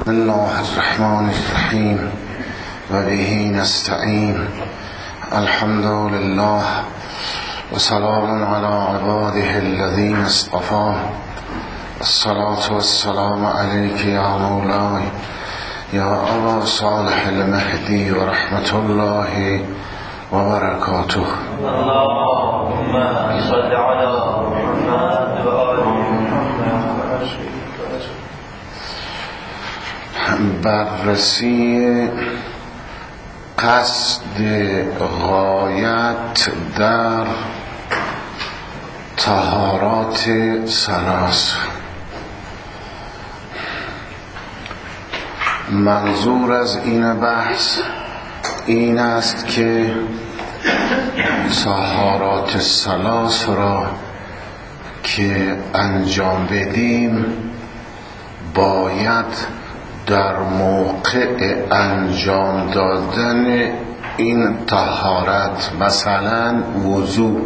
بسم الله الرحمن الرحیم و به نستعین. الحمد لله و سلام علی عباده الذین اصطفی. الصلاة والسلام علیک یا مولای یا ابا صالح المهدی و رحمت الله و برکاته. اللهم صل علی محمد و آل محمد. بررسی قصد غایت در طهارات ثلاث. منظور از این بحث این است که طهارات ثلاث را که انجام بدیم باید در موقع انجام دادن این طهارت، مثلا وضو،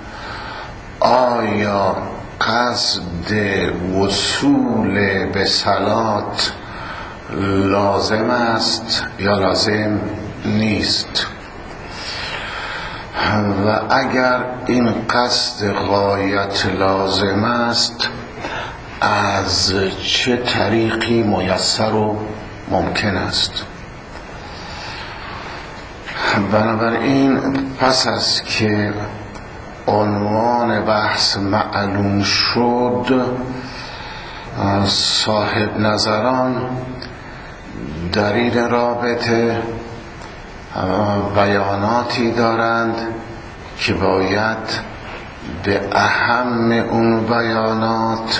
آیا قصد وصول به صلات لازم است یا لازم نیست، و اگر این قصد غایت لازم است از چه طریقی میسر و ممکن است. بنابراین پس از که عنوان بحث معلوم شد، صاحب نظران در این رابطه بیاناتی دارند که باید به اهم اون بیانات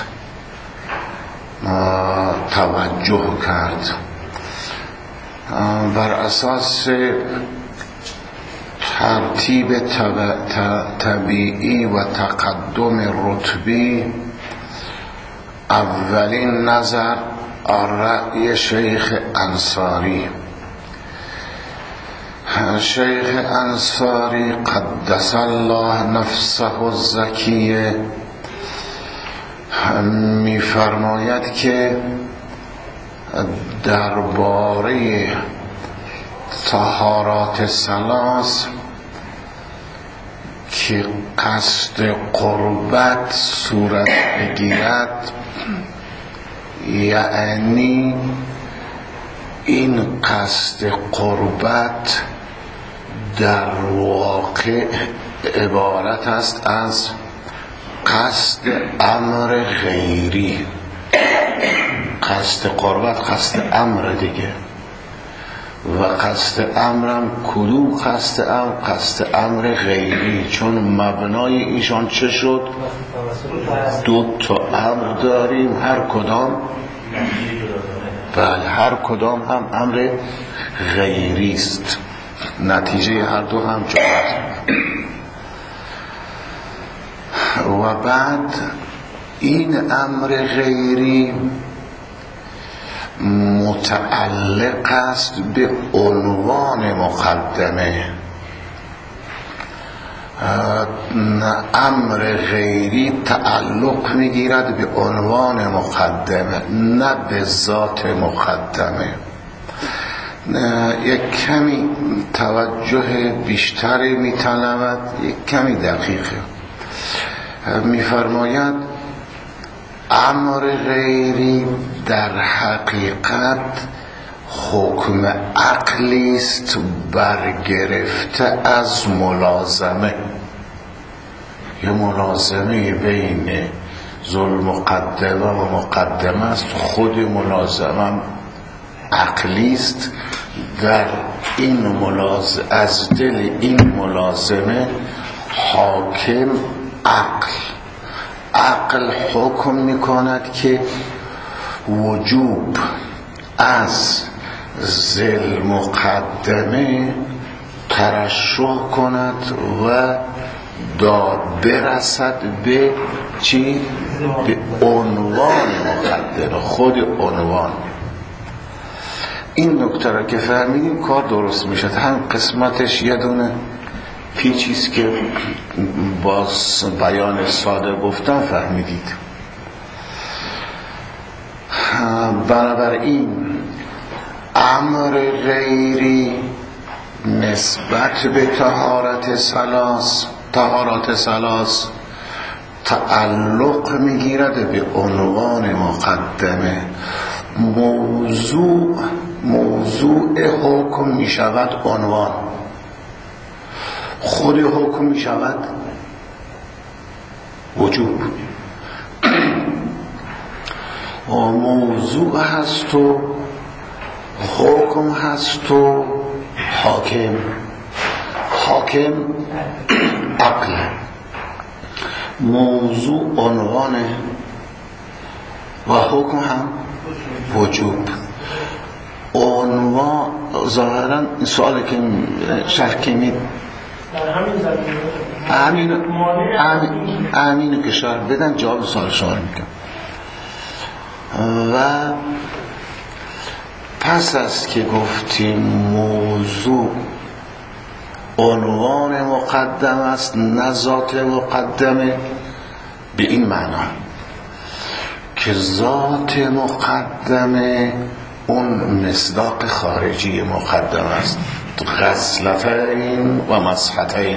توجه کرد. بر اساس ترتیب طبیعی و تقدم رتبی، اولین نظر رأی شیخ انصاری. شیخ انصاری قدس الله نفسه الزکیه می فرماید که درباره طهارات ثلاث که قصد قربت صورت بگیرد، یعنی این قصد قربت در واقع عبارت است از قصد امر غیری. قصد قربت قصد امر دیگه، و قصد امرم کدوم قصد امر؟ قصد امر غیری، چون مبنای ایشان چه شد؟ دو تا امر داریم، هر کدام هر کدام هم امر غیری است، نتیجه هر دو هم چون است. و بعد این امر غیری متعلق است به عنوان مقدمه. امر غیری تعلق میگیرد به عنوان مقدمه، نه به ذات مقدمه. یک کمی توجه بیشتری میطلبد، یک کمی دقیقه. میفرماید امر غیری در حقیقت حکم عقلی است برگرفته از ملازمه. یه ملازمه بین ذوالمقدمه و مقدمه است، خود ملازمه عقلی است. در این از دل این ملازمه حاکم عقل حکم میکند که وجوب از ذل مقدمه ترشح کند و برسد به چی؟ به عنوان مقدمه، خود عنوان. این نکته را که فهمیدیم کار درست میشد. هم قسمتش یه دونه پیچیست که با بیان ساده گفتم فهمیدید. بنابراین امر غیری نسبت به طهارت ثلاث تعلق میگیرد به عنوان مقدمه. موضوع حکم میشود عنوان، خود حکم میشود وجوب. و موضوع هست و حکم هست و حاکم عقل. موضوع عنوانه و حکم هم وجوب. عنوان ظاهرا این سوالی که شرح کنید امینو که شرح بدن جواب سوال شما میگم. و پس از که گفتیم موضوع عنوان مقدم است نه ذات مقدمه، به این معنا که ذات مقدمه اون مصداق خارجی مقدم است، غسلتین و مسحتین.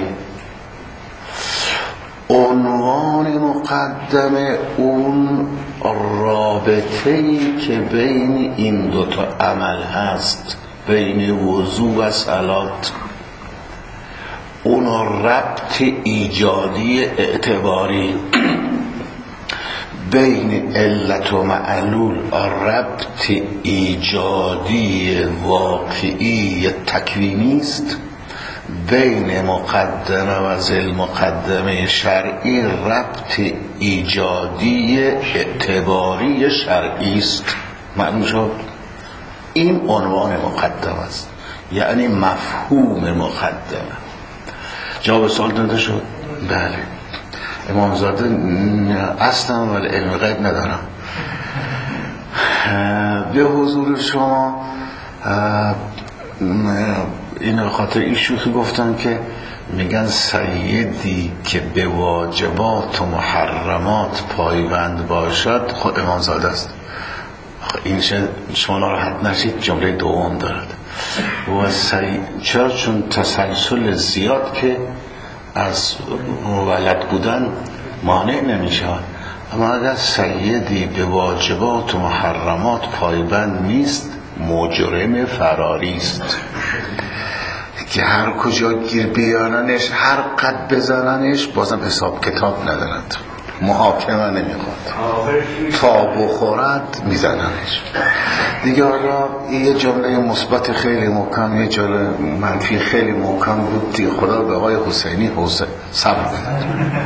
عنوان مقدمه اون رابطه‌ای که بین این دوتا عمل هست، بین وضو و صلات، اون ربط ایجادی اعتباری بین علت و معلول، ربط ایجادی واقعی تکوینی است. بین مقدمه و ذل مقدمه شرعی ربط ایجادی اعتباری شرعی است. معلوم شد؟ این عنوان مقدمه است، یعنی مفهوم مقدمه. جواب سوال داده شد؟ بله. امامزاده اصلا ولی علم غیب ندارم. به حضور شما این خاطر این شوخی گفتن که میگن سیدی که به واجبات و محرمات پایبند باشد خود امامزاده است. این شما ناراحت نشید، جمله دوم دارد. و چرا؟ چون تسلسل زیاد که از ولد بودن مانع نمیشه. اما اگر سیدی به واجبات و محرمات پایبند نیست، مجرم فراری است که هر کجا گیر بیارنش، هر قد بزننش، بازم حساب کتاب ندارند، محاکمه نمیخواد، تا بخورد میزننش دیگه. حالا یه جمله مثبت خیلی محکم، یه جمله منفی خیلی محکم بود دیگه. خدا به آقای حسینی صبر بدهد.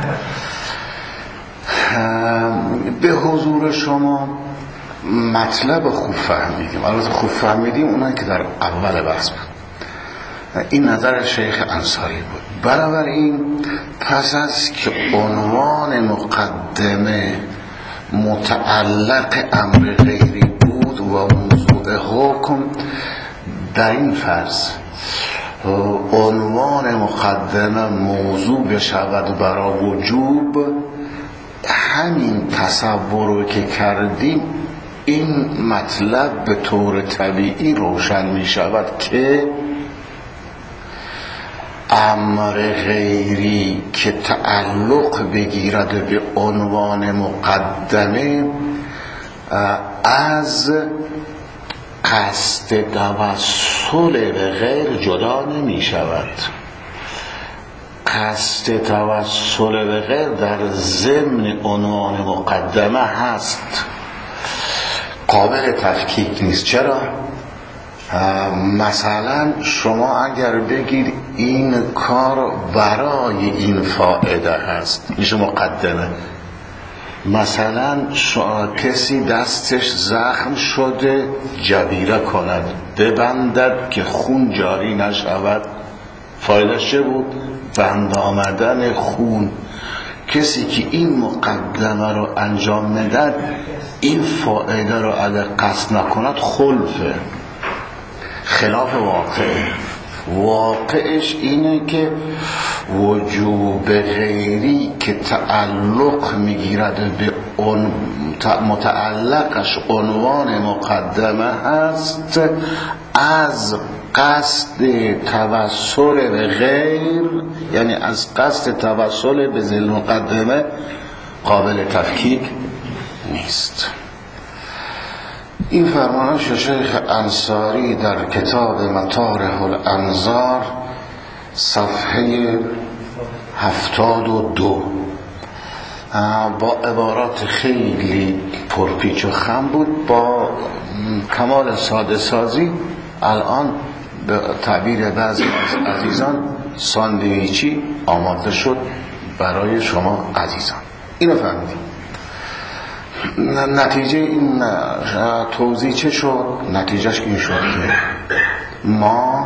به حضور شما مطلب خوب فهمیدیم. البته خوب فهمیدیم اونایی که در اول بحث بود. این نظر شیخ انصاری بود. بنابراین پس از که عنوان مقدمه متعلق امر غیری بود و موضوع حکم، در این فرض عنوان مقدمه موضوع بشود برای وجوب، همین تصور رو که کردیم این مطلب به طور طبیعی روشن می شود که امر غیری که تعلق بگیرد به عنوان مقدمه از قصد توسل به غیر جدا نمی شود. قصد توسل به غیر در ضمن عنوان مقدمه هست، قابل تفکیک نیست. چرا؟ مثلا شما اگر بگید این کار برای این فائده هست، میشه مقدمه. مثلا کسی دستش زخم شده جبیره کند، ببندد که خون جاری نشود، فایدهش چه بود؟ بند آمدن خون. کسی که این مقدمه رو انجام ندهد، این فائده رو اگر قصد نکند خلفه، خلاف واقعش اینه که وجوب غیری که تعلق میگیرد به اون متعلقش عنوان مقدمه هست، از قصد توسل به غیر، یعنی از قصد توسل به ذیل مقدمه قابل تفکیک نیست. این فرمایش شیخ انصاری در کتاب مطارح الانظار صفحه 72 با عبارات خیلی پرپیچ و خم بود، با کمال ساده سازی الان به تعبیر بعضی از عزیزان ساندویچی آماده شد برای شما عزیزان. اینو فهمیدیم. نتیجه این توضیح چه شد؟ نتیجهش این شد که ما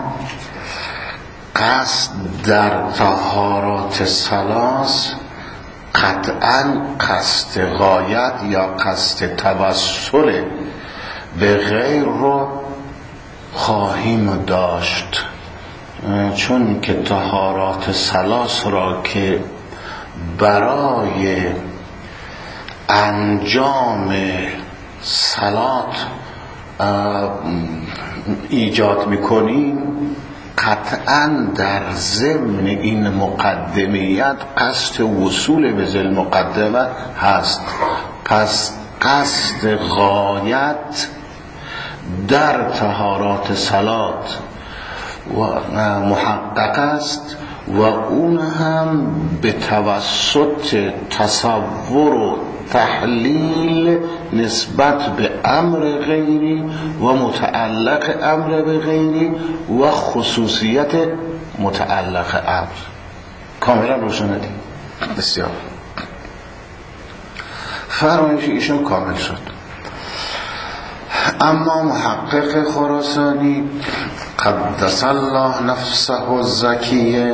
قصد در طهارات ثلاث قطعا قصد غایت یا قصد توسل به غیر رو خواهیم داشت، چون که طهارات ثلاث را که برای انجام صلات ایجاد میکنیم، قطعا در ضمن این مقدمیت قصد وصول به ذیل مقدمه هست. پس قصد غایت در طهارات صلات و محقق است و اون هم به توسط تصور و تحلیل نسبت به امر غیری و متعلق امر به غیری و خصوصیت متعلق امر. کاملا روشن دید. بسیار فرمایش ایشون کامل شد. اما محقق خراسانی قدس الله نفسه الزکیه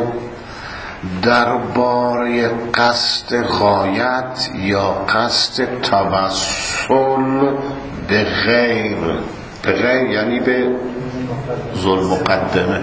درباره قصد غایت یا قصد توسل به غیر یعنی به ذیل مقدمه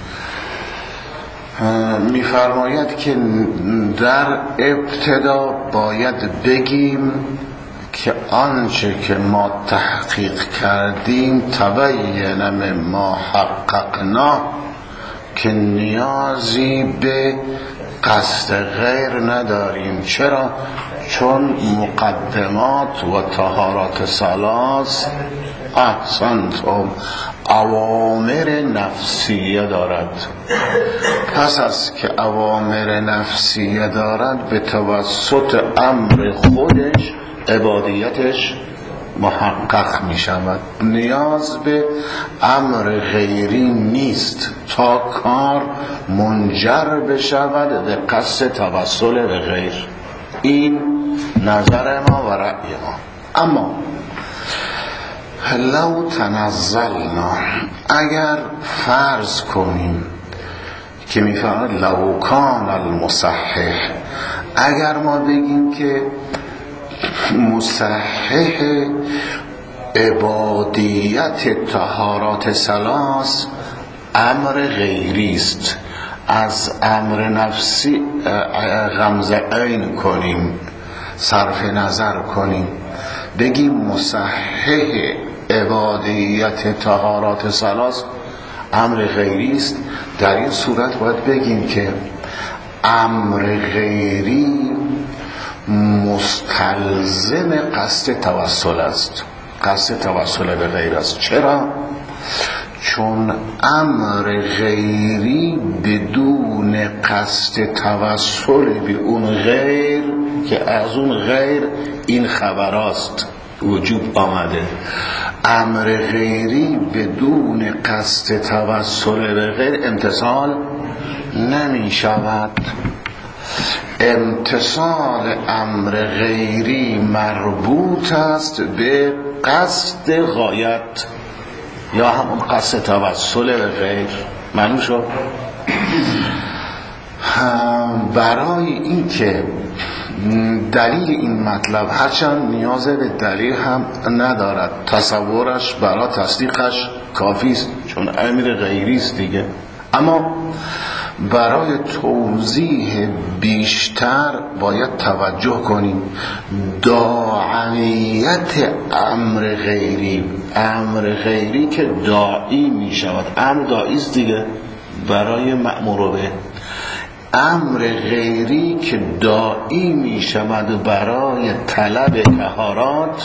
می‌فرماید که در ابتدا باید بگیم که آنچه که ما تحقیق کردیم تبین مما حققنا که نیازی به قصد غیر نداریم. چرا؟ چون مقدمات و طهارات ثلاث احسنتم اوامر نفسیه دارد. پس از که اوامر نفسیه دارد به توسط امر خودش عبادیتش محقق می شود. نیاز به امر غیری نیست تا کار منجر بشود به قصد توسل به غیر. این نظر ما و رأی ما. اما لو تنزلنا، اگر فرض کنیم که می فرماید لو کان المصحح، اگر ما بگیم که مصحح عبادیت طهارات ثلاث امر غیری است، از امر نفسی غمزه عین کنیم، صرف نظر کنیم، بگیم مصحح عبادیت طهارات ثلاث امر غیری است، در این صورت باید بگیم که امر غیری مستلزم قصد توسل است، قصد توسل به غیر است. چرا؟ چون امر غیری بدون قصد توسل به اون غیر که از اون غیر این خبراست وجود آمده، امر غیری بدون قصد توسل به غیر امتصال نمی شود. امتصال امر غیری مربوط است به قصد غایت یا همون قصد توسل به غیر. معلوم شد؟ برای این که دلیل این مطلب هرچند نیاز به دلیل هم ندارد، تصورش برای تصدیقش کافی است چون امر غیری است دیگه، اما برای توضیح بیشتر باید توجه کنیم. داعیت امر غیری که داعی می شود، امر داعی است دیگه برای مأمور به، امر غیری که داعی می شود برای طلب طهارات،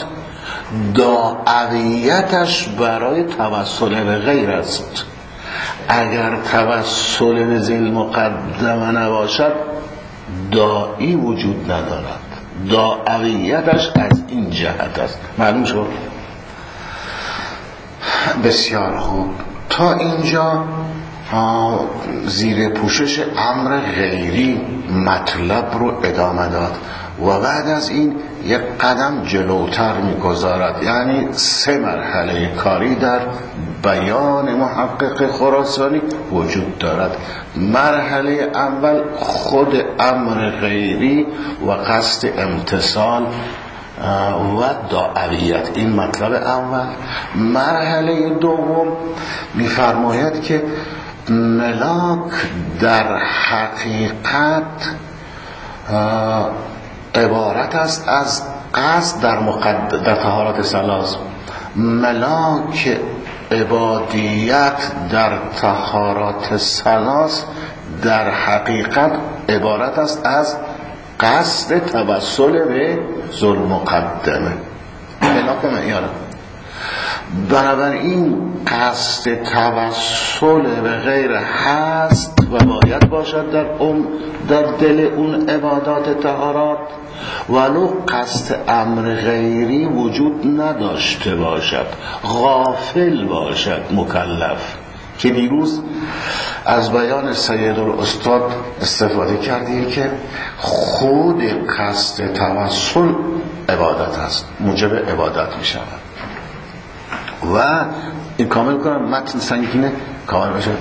داعیتش برای توسل به غیر است. اگر توسل به ذی مقدمه نباشد داعی وجود ندارد، داعیتش از این جهت است. معلوم شد؟ بسیار خوب. تا اینجا زیر پوشش امر غیری مطلب رو ادامه داد و بعد از این یک قدم جلوتر می‌گذارد، یعنی 3 مرحله کاری در بیان محقق خراسانی وجود دارد. مرحله اول خود امر غیری و قصد امتثال و داعیت، این مطلب اول. مرحله دوم می‌فرماید که ملاک در حقیقت عبارت است از قصد در طهارت ثلاث. ملاک عبادیت در طهارات ثلاث در حقیقت عبارت است از قصد توسل به ذی المقدمه. ملاک معیاره. بنابراین قصد توسل به غیر هست و باید باشد در دل اون عبادات طهارات، ولو قصد امر غیری وجود نداشته باشد، غافل باشد مکلف، که دیروز از بیان سید الاستاد استفاده کردیم که خود قصد توسل عبادت است، موجب عبادت می شود. و این کامل کنم متن سنگینه کامل بشد.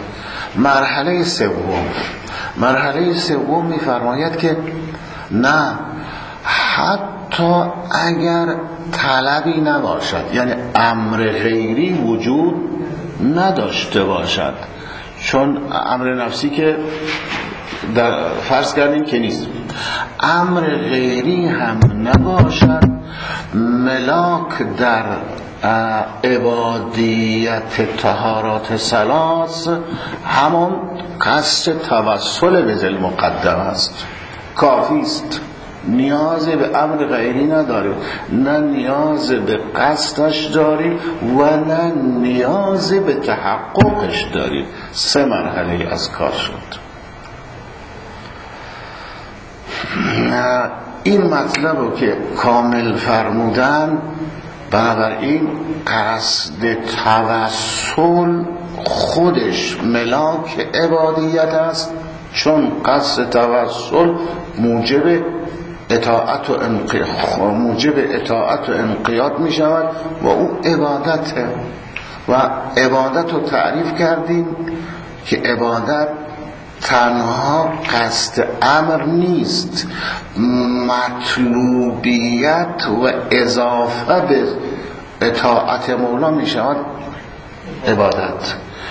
مرحله سوم می‌فرماید که نه، حتی اگر طلبی نباشد، یعنی امر غیری وجود نداشته باشد، چون امر نفسی که در فرض کردیم که نیست، امر غیری هم نباشد، ملاک در عبادیت طهارات ثلاث همون قصد توسل به ذی المقدمه است، کافی است، نیاز به امر غیری نداری، نه نیاز به قصدش داری و نه نیاز به تحققش داری. 3 مرحله از کار شد. این مطلب رو که کامل فرمودن، بنابراین قصد توسل خودش ملاک عبادیت است، چون قصد توسل موجب اطاعت و انقیاد می شود و او عبادته. و عبادت رو تعریف کردیم که عبادت تنها قصد امر نیست، مطلوبیت و اضافه به اطاعت مولا می شود عبادت.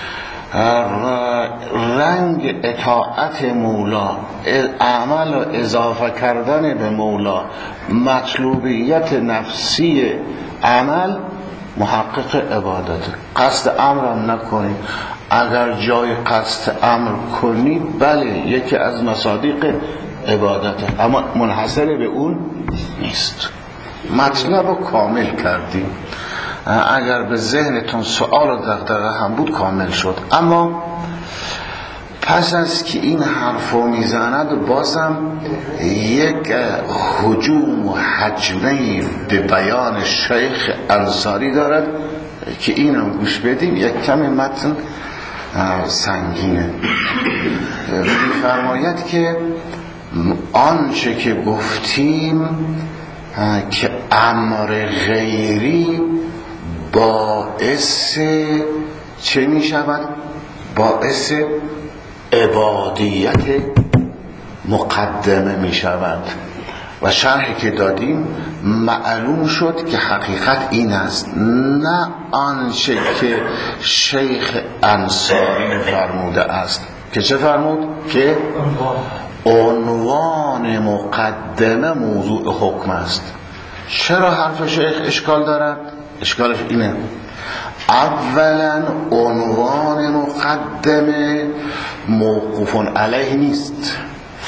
رنگ اطاعت مولا، عمل و اضافه کردن به مولا، مطلوبیت نفسی عمل محقق عبادت. قصد امرم نکنید، اگر جای قصد امر کنید بله یکی از مصادیق عبادته، اما منحصر به اون نیست. مطلب رو کامل کردیم. اگر به ذهنتون سوال و دغدغه هم بود کامل شد. اما پس از که این حرفو میزند بازم یک هجوم و هجمه‌ای به بیان شیخ انصاری دارد که اینم گوش بدیم. یک کمی متن سنگینه. می‌فرماید که آنچه که گفتیم که امر غیری باعث چه می شود؟ باعث عبادیت مقدمه می شود و شرحی که دادیم معلوم شد که حقیقت این است، نه آنچه که شیخ انصاری فرموده است. که چه فرمود؟ که عنوان مقدمه موضوع حکم است. چرا حرف شیخ اشکال دارد؟ اشکالش اینه: اولا عنوان مقدمه موقوف علیه نیست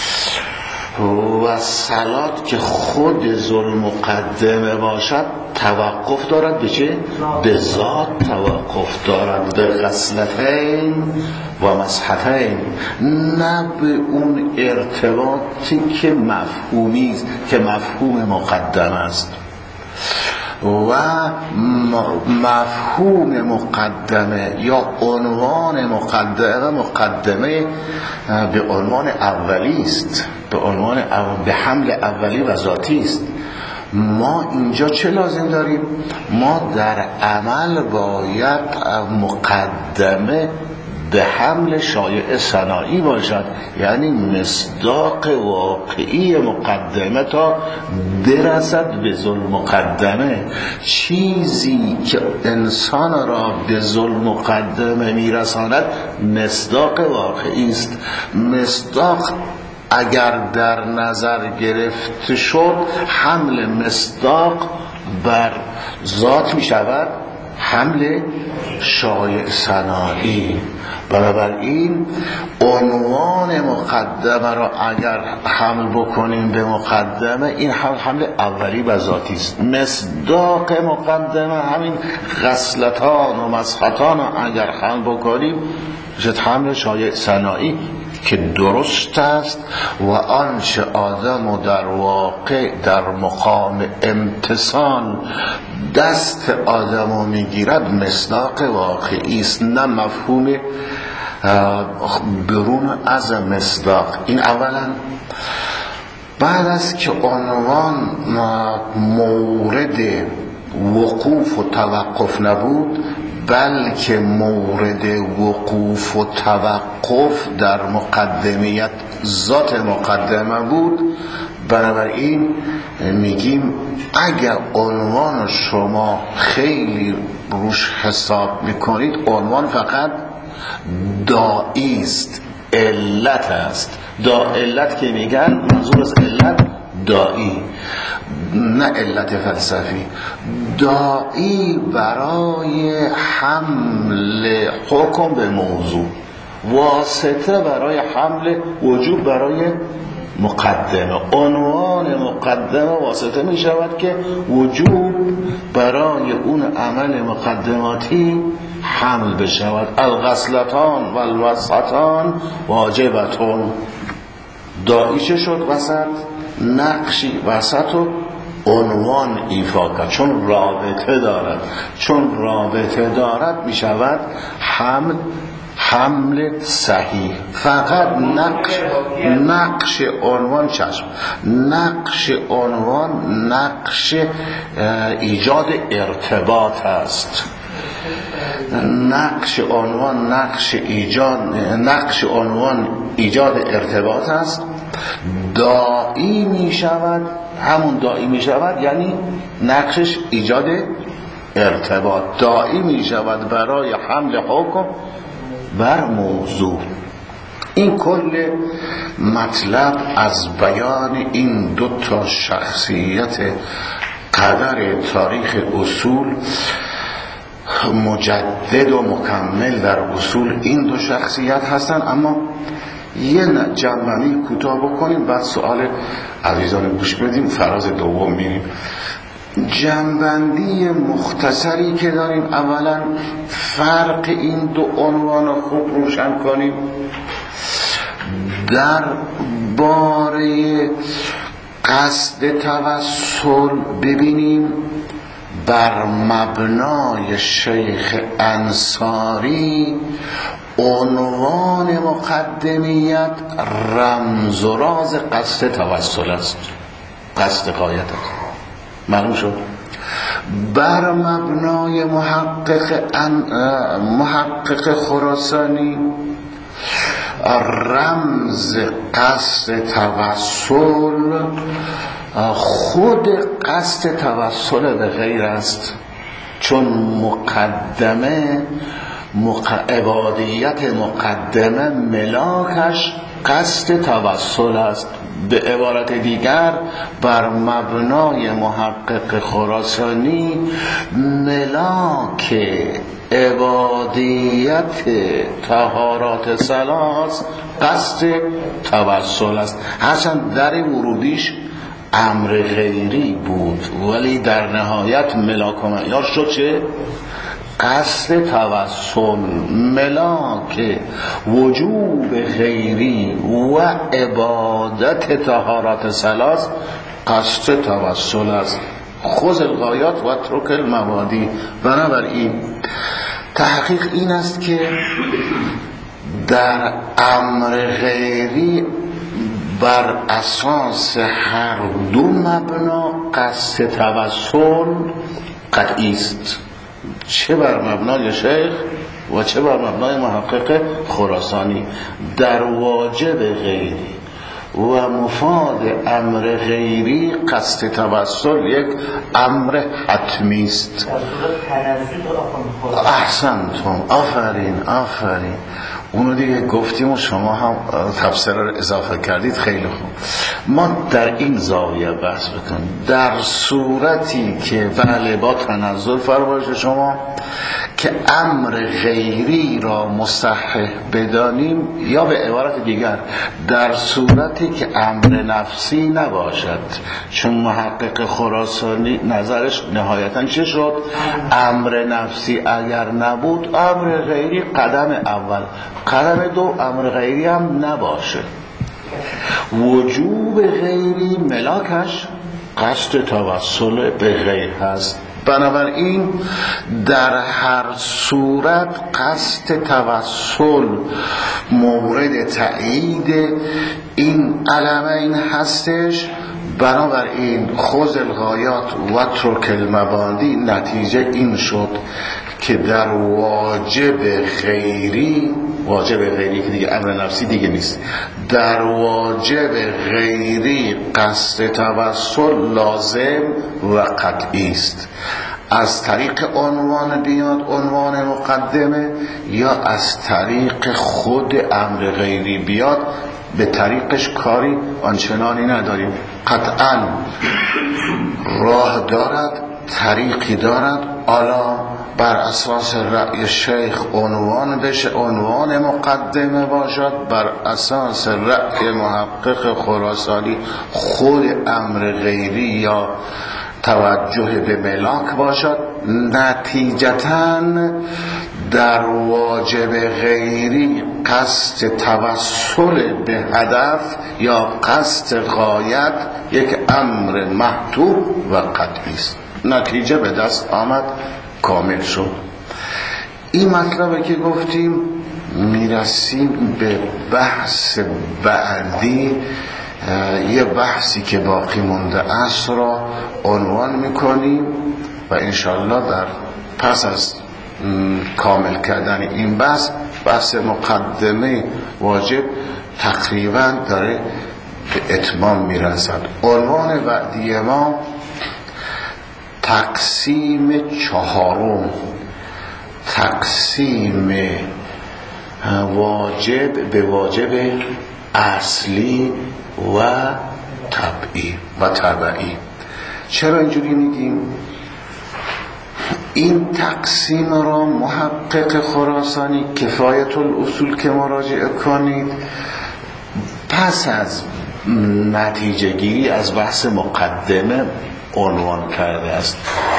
و صلات که خود ذل مقدمه باشد توقف دارد به چه؟ به ذات توقف دارد، به غسلتین و مسحتین، نه به اون ارتباطی که مفهومی است، که مفهوم مقدمه است. و مفهوم مقدمه یا عنوان مقدمه به عنوان اولی است، به حمل اولی و ذاتی است. ما اینجا چه لازم داریم؟ ما در عمل باید مقدمه به حمل شایع صناعی باشد، یعنی مصداق واقعی مقدمه تا برسد به ذل مقدمه. چیزی که انسان را به ذل مقدمه میرساند مصداق واقعی است. مصداق اگر در نظر گرفته شد، حمل مصداق بر ذات می شود حمل شایع صناعی. بنابراین عنوان مقدمه را اگر حمل بکنیم به مقدمه، این حمل اولی و ذاتی است. مصداق مقدمه همین غسلتان و مسحتان را اگر حمل بکنیم شد حمل شایع صناعی که درست است و آنچه آدم در واقع در مقام امتثال دست آدمو میگیرد مصداق واقعی است، نه مفهوم برون از مصداق. این اولا. بعد از که عنوان مورد وقوف و توقف نبود، بلکه مورد وقوف و توقف در مقدمیت ذات مقدمه بود، بنابراین میگیم اگر عنوان شما خیلی روش حساب میکنید، عنوان فقط داعی است، علت است. علت که میگن منظور از علت داعی، نه علت فلسفی. داعی برای حمل حکم به موضوع، واسطه برای حمل وجوب برای مقدمه. عنوان مقدمه واسطه می شود که وجوب برای اون عمل مقدماتی حمل بشود. الغسلتان و الوسطان واجبتون. داعی چه شد وسط؟ نقشی وسط و عنوان ایفا کرد، چون رابطه دارد می شود حمل صحیح. فقط نقش عنوان چشم، نقش عنوان نقش ایجاد ارتباط است. نقش عنوان ایجاد ارتباط است. داعی می شود، همون داعی می شود یعنی نقشش ایجاد ارتباط. داعی می شود برای حمل حکم بر موضوع. این کل مطلب از بیان این دو تا شخصیت قدر تاریخ اصول، مجدد و مکمل در اصول این دو شخصیت هستن. اما یه جنبندی کوتاه بکنیم، بعد سوال عزیزان گوش بدیم، فراز دوم میریم. جنبندی مختصری که داریم، اولا فرق این دو عنوان خوب روشن کنیم. در باره قصد توسل ببینیم بر مبنای شیخ انصاری عنوان مقدمیت رمز و راز قصد توسل است، قصد غایت است. معلوم شد. بر مبنای محقق خراسانی رمز قصد توسل خود قصد توسل به غیر است، چون مقدمه عبادیت مقدمه ملاکش قصد توسل است. به عبارت دیگر بر مبنای محقق خراسانی ملاک عبادیت طهارات ثلاث قصد توسل است. هرچند در ورودیش امر غیری بود ولی در نهایت ملاک و معیار شد چه؟ قصد توسل. ملاک وجوب غیری و عبادت طهارات ثلاث قصد توسل است. خذ الغایات و اترک المبادی. بنابراین تحقیق این است که در امر غیری بر اساس هر دو مبنا قصد توسل قطعی است، چه بر مبنای شیخ و چه بر مبنای محقق خراسانی. در واجب غیری و مفاد امر غیری قصد توسل یک امر حتمی است. احسنتم، آفرین. اونو دیگه گفتیم و شما هم تفسیر رو اضافه کردید، خیلی خوب. ما در این زاویه بحث بکنیم. در صورتی که بله با تنزل فرمایش شما که امر غیری را مصحح بدانیم، یا به عبارت دیگر در صورتی که امر نفسی نباشد، چون محقق خراسانی نظرش نهایتا چه شد؟ امر نفسی اگر نبود امر غیری قدم اول، قدم دو امر غیری هم نباشه. وجوب غیری ملاکش قصد توسل به غیر هست. بنابراین در هر صورت قصد توسل مورد تأیید این علمین هستش. بنابراین خذ الغایات و اترک المبادی، نتیجه این شد که در واجب غیری که دیگه امر نفسی دیگه نیست، در واجب غیری قصد توسل لازم و قطعی است. از طریق عنوان بیاد عنوان مقدمه، یا از طریق خود امر غیری بیاد، به طریقش کاری آنچنانی نداریم. قطعا راه دارد، طریقی دارد. حالا بر اساس رأی شیخ عنوان بشه، عنوان مقدمه باشد، بر اساس رأی محقق خراسانی خود امر غیری یا توجه به ملاک باشد. نتیجتاً در واجب غیری قصد توسل به هدف یا قصد غایت یک امر محتوب و قطعی است. نتیجه به دست آمد، کامل شد. این مطلبه که گفتیم. میرسیم به بحث بعدی، یه بحثی که باقی مونده است را عنوان میکنیم و انشالله در پس از کامل کردن این بحث مقدمه واجب تقریبا داره به اتمام میرسد. عنوان بعدی ما تقسیم چهارم، تقسیم واجب به واجب اصلی و طبعی. چرا اینجوری میگیم؟ این تقسیم را محقق خراسانی کفایت الاصول که مراجعه کنید، پس از نتیجه گیری از بحث مقدمه عنوان کرده است.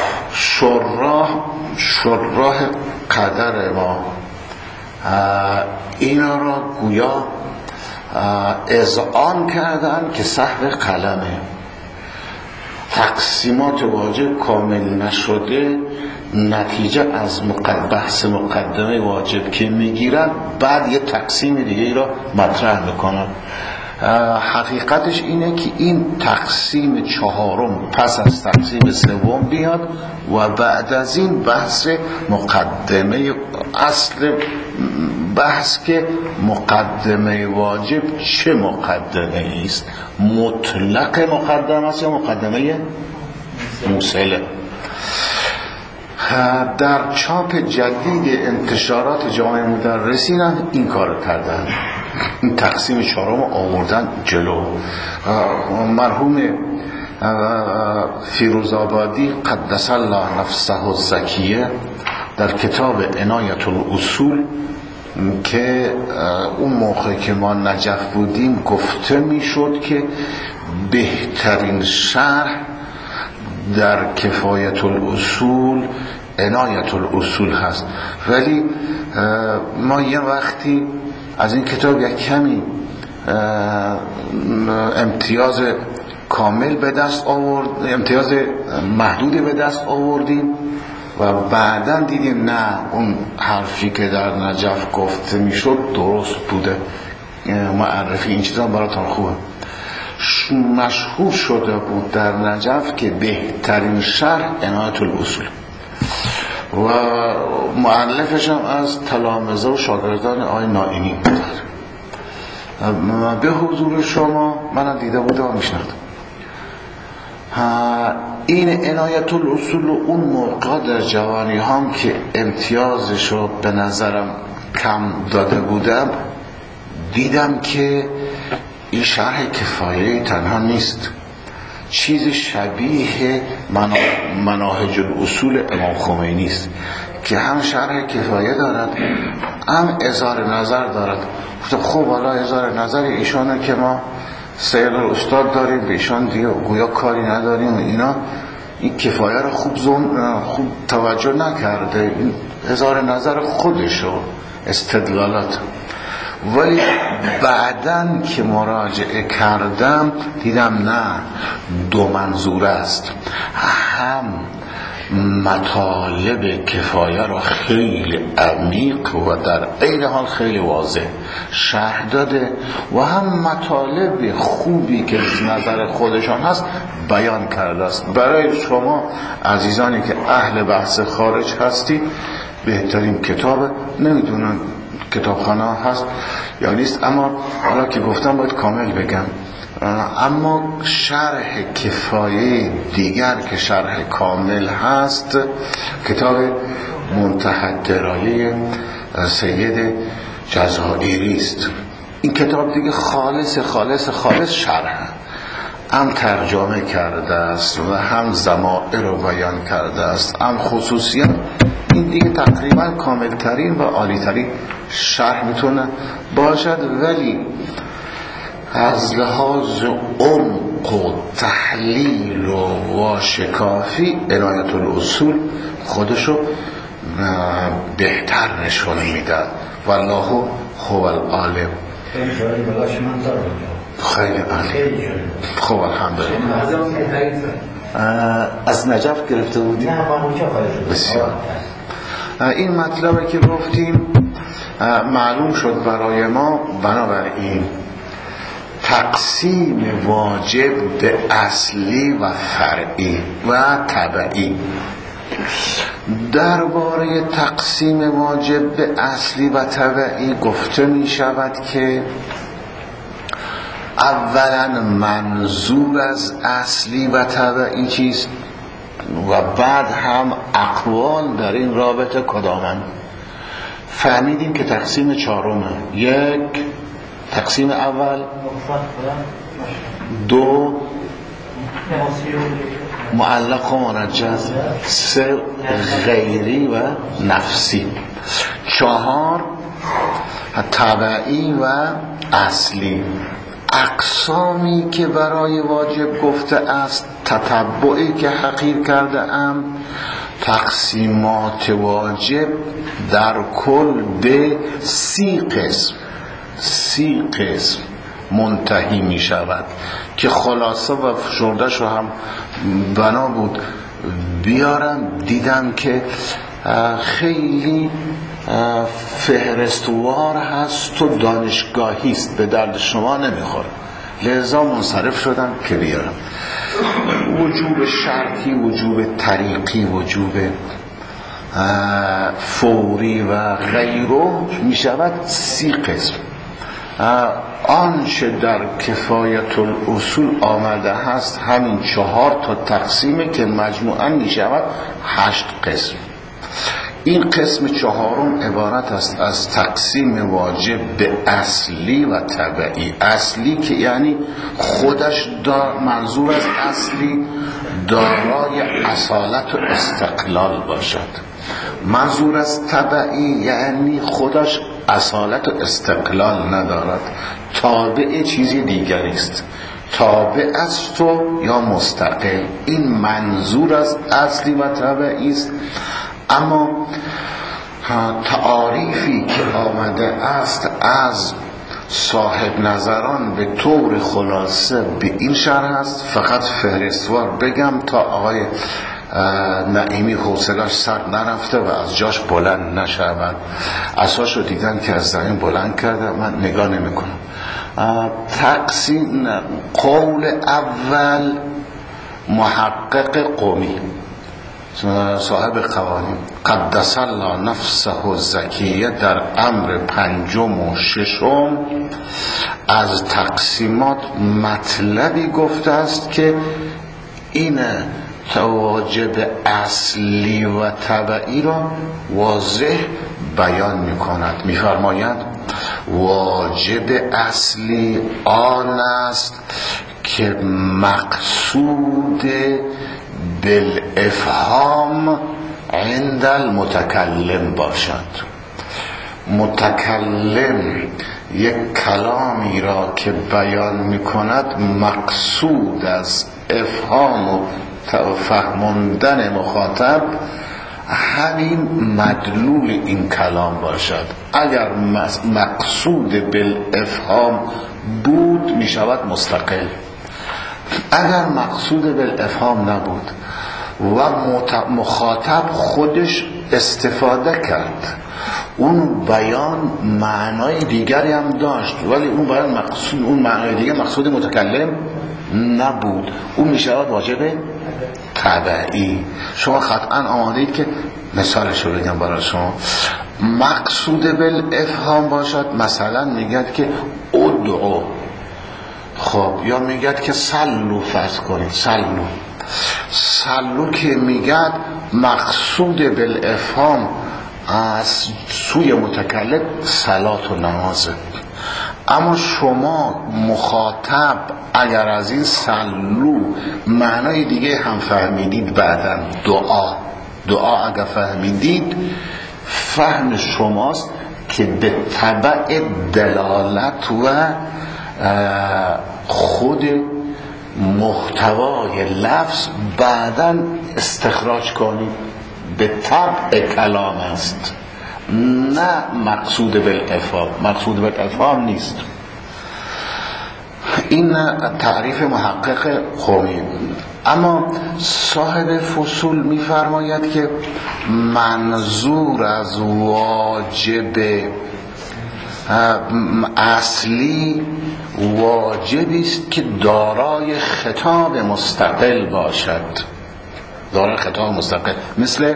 شراح قدر ما اینا را گویا اذعان کردن که سهو قلمه. تقسیمات واجب کامل نشده، نتیجه از بحث مقدمه واجب که میگیرن، بعد یه تقسیم دیگه را مطرح میکنن. حقیقتش اینه که این تقسیم چهارم پس از تقسیم سوم بیاد و بعد از این بحث مقدمه. اصل بحث که مقدمه واجب چه مقدمه است؟ مطلق مقدمه است یا مقدمه موصله؟ در چاپ جدید انتشارات جامعه مدرسین هم این کار کردن، این تقسیم چهارم آوردن جلو. مرحوم فیروزآبادی قدس الله نفسه الزکیه در کتاب عنایت الاصول که اون موقع که ما نجف بودیم گفته میشد که بهترین شرح در کفایت الاصول عنایت الاصول هست، ولی ما یه وقتی از این کتاب یک کمی امتیاز کامل به دست آورد، امتیاز محدودی به دست آوردیم و بعداً دیدیم نه اون حرفی که در نجف گفته میشد درست بوده. معرفی این چیزا براتون خوبه. مشهور شده بود در نجف که بهترین شرح عنایت الاصول و مؤلفش هم از تلامذه و شاگردان آقای نائینی بود. به حضور شما منم دیده بوده و میشناختم. این عنایت الاصول اون موقع در جوانی هم که امتیازشو به نظرم کم داده بودم، دیدم که این شرح کفایه تنها نیست، چیز شبیه مناهج الاصول امام خمینی است که هم شرح کفایه دارد هم اظهار نظر دارد. خب حالا اظهار نظر ایشانه که ما سید استاد داریم، به ایشان دیگه گویا کاری نداریم، اینا این کفایه رو خوب توجه نکرده، این اظهار نظر خودشو استدلالات. ولی بعدن که مراجعه کردم دیدم نه، دو منظور است، هم مطالب کفایه را خیلی عمیق و در عین حال خیلی واضح شرح داده و هم مطالب خوبی که نظر خودشان هست بیان کرده است. برای شما عزیزانی که اهل بحث خارج هستی بهترین کتاب، نمیدونم کتابخانه هست یا نیست، اما حالا که گفتم باید کامل بگم، اما شرح کفایه دیگر که شرح کامل هست کتاب منتهی الدرایه سید جزائری است. این کتاب دیگه خالص شرح، هم ترجمه کرده است و هم ضمائر رو بیان کرده است، هم خصوصیات. این دیگه تقریبا کاملترین و عالیترین شرح میتونه باشد، ولی از لحاظ عمق و تحلیل و واشکافی عنایت الاصول خودشو بهتر نشون میده. والله هو العالم. خیلی عالی. خب الحمدلله. از نجف گرفته بودیم؟ نه ما اونجا بسیار. این مطلبی که گفتیم معلوم شد برای ما. بنابراین تقسیم واجب به اصلی و فرعی و تبعی. درباره تقسیم واجب به اصلی و تبعی گفته می شود که اولا منظور از اصلی و تبعی چیست و بعد هم اقوال در این رابطه کدامند. فهمیدیم که تقسیم چهارمه: یک تقسیم اول، دو معلق و منجز، سه غیری و نفسی، چهار تبعی و اصلی. اقسامی که برای واجب گفته است تتبعی که حقیر کرده ام، تقسیمات واجب در کل به 30 قسم منتهی می شود که خلاصه و فشردش رو هم بنا بود بیارم. دیدم که خیلی فهرستوار هست و دانشگاهی است، به درد شما نمیخوره، لذا منصرف شدم که بیارم. وجوب شرطی، وجوب طریقی، وجوب فوری و غیره می شود 30 قسم. آنچه در کفایت الاصول آمده هست همین 4 تا تقسیمه که مجموعاً می شود 8 قسم. این قسم چهارم عبارت است از تقسیم واجب به اصلی و تبعی. اصلی که یعنی خودش منظور از اصلی دارای اصالت و استقلال باشد. منظور از تبعی یعنی خودش اصالت و استقلال ندارد، تابع چیزی دیگری است، تابع است تو یا مستقل. این منظور از اصلی و تبعی است. اما تعاریفی که آمده است از صاحب نظران به طور خلاصه به این شرح است. فقط فهرستوار بگم تا آقای نعیمی حوصله‌اش سر نرفته و از جاش بلند نشود. اساس رو دیدن که از زمین بلند کرده، من نگاه نمی کنم. تقسیم قول اول محقق قمی صاحب قوانین قدس الله نفسه الزکیه در امر پنجم و ششم از تقسیمات مطلبی گفته است که این واجب اصلی و تبعی را واضح بیان می کند. می فرماید واجب اصلی آن است که مقصود بالافهام عند المتکلم باشد. متکلم یک کلامی را که بیان می کند مقصود از افهام و فهماندن مخاطب همین مدلول این کلام باشد. اگر مقصود بالافهام بود می شود مستقل. اگر مقصود بالافهام نبود و مخاطب خودش استفاده کرد، اون بیان معنای دیگری هم داشت ولی اون بیان مقصود، اون معنای دیگر مقصود متکلم نبود، اون می شود واجب تبعی. شما قطعا آماده اید که مثالش رو بگم برای شما. مقصود بالافهام باشد، مثلا میگد که ادعو، خب یا میگد که صلو، فرض کنید صلو که میگد مقصود بالافهام از سوی متکلم صلات و نمازه. اما شما مخاطب اگر از این صلو معنای دیگه هم فهمیدید، بعداً دعا اگر فهمیدید، فهم شماست که به تبع دلالت و خود محتوای لفظ بعداً استخراج کنید. به طبع کلام است، نه مقصود بالافهام. مقصود بالافهام نیست. این تعریف محقق قمی. اما صاحب فصول می‌فرماید که منظور از واجب اصلی واجبی است که دارای خطاب مستقل باشد. دارای خطاب مستقل مثل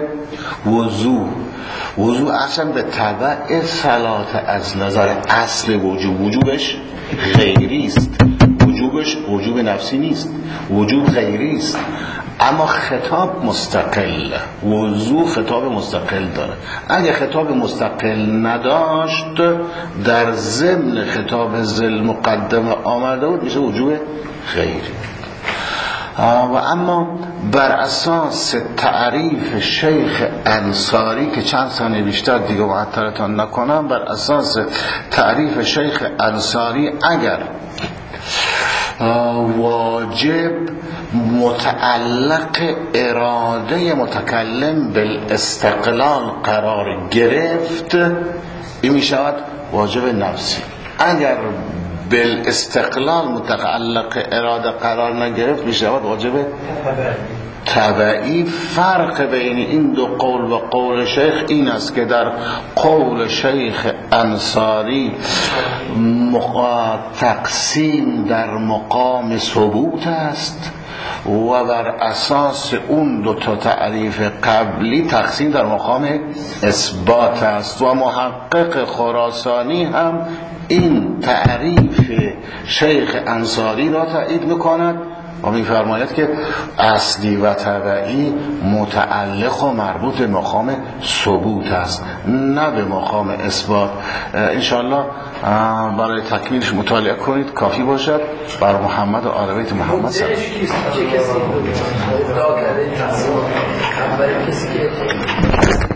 وضو اصلا به تبع صلات از نظر اصل وجوبش غیری است. وجوب نفسی نیست، وجوب غیری است، اما خطاب مستقل. وضو خطاب مستقل داره. اگه خطاب مستقل نداشت، در ضمن خطاب ذل مقدمه آمده بود، میشه وجوب غیری. و اما بر اساس تعریف شیخ انصاری که چند سال بیشتر دیگه معطلتان نکنم، بر اساس تعریف شیخ انصاری اگر واجب متعلق اراده متکلم بالاستقلال قرار گرفت، این می شود واجب نفسی. اگر بالاستقلال متعلق اراده قرار نگرفت، می شود واجب تبعی. فرق بین این دو قول و قول شیخ این است که در قول شیخ انصاری تقسیم در مقام ثبوت است و بر اساس اون دو تا تعریف قبلی تقسیم در مقام اثبات است. و محقق خراسانی هم این تعریف شیخ انصاری را تایید میکند، و میفرماید که اصلی و تبعی متعلق و مربوط به مقام ثبوت است، نه به مقام اثبات. انشاءالله برای تکمیلش مطالعه کنید، کافی باشد. بر محمد و آل بیت محمد صلی الله علیه و آله.